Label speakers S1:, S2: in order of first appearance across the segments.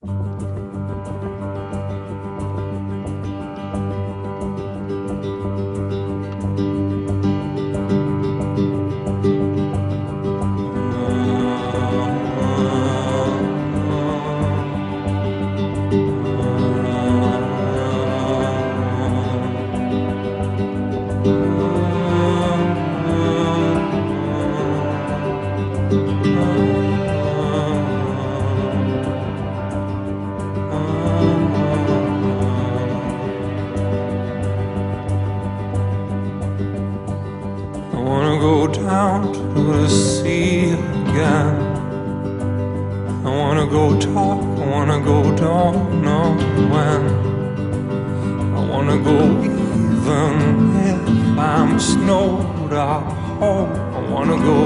S1: I wanna go down to the sea again. I wanna go talk, I wanna go, don't know when. I wanna go even if I'm snowed out home. I wanna go.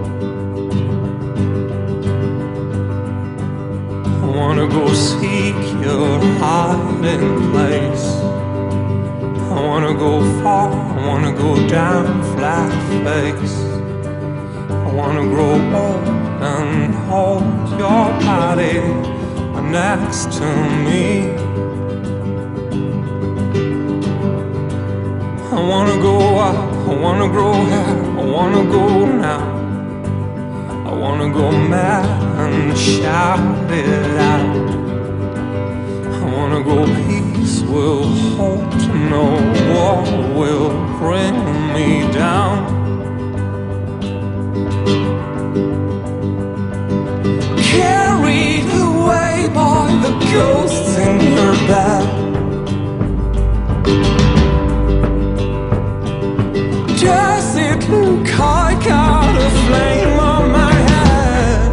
S1: I wanna go seek your hiding place. I wanna go far, I wanna go down flat face. I wanna grow old and hold your body next to me. I wanna go out, I wanna grow hair, I wanna go now. I wanna go mad and shout it out. I wanna go peace will hope to know what will bring me down. Carried away by the ghosts in your bed. Does it look I got a flame on my head?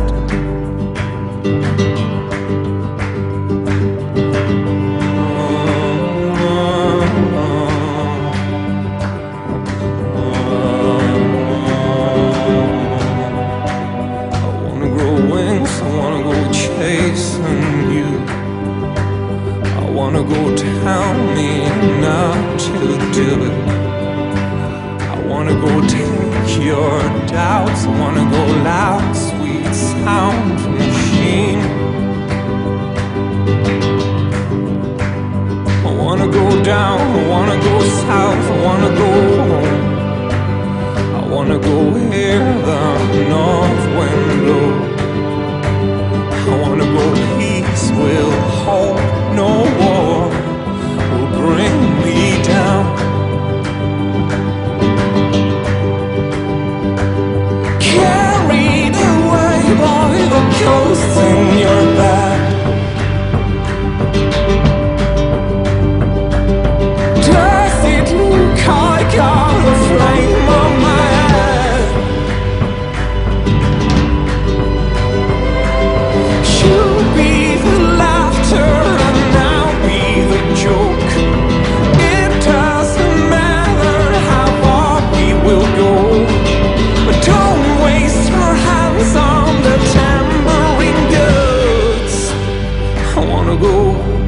S1: Chasing you, I wanna go tell me not to do it. I wanna go take your doubts. I wanna go loud, sweet sound machine. I wanna go down, I wanna go south, I wanna go home. I wanna go hear the north wind blow. I wanna go peace will hold no war, will bring me down. Carried away by the ghosts in your bed. Does it look I got a flame on my head? You'll be the laughter and I'll be the joke. It doesn't matter how far we will go, but don't waste your hands on the tambourine goods. I wanna go.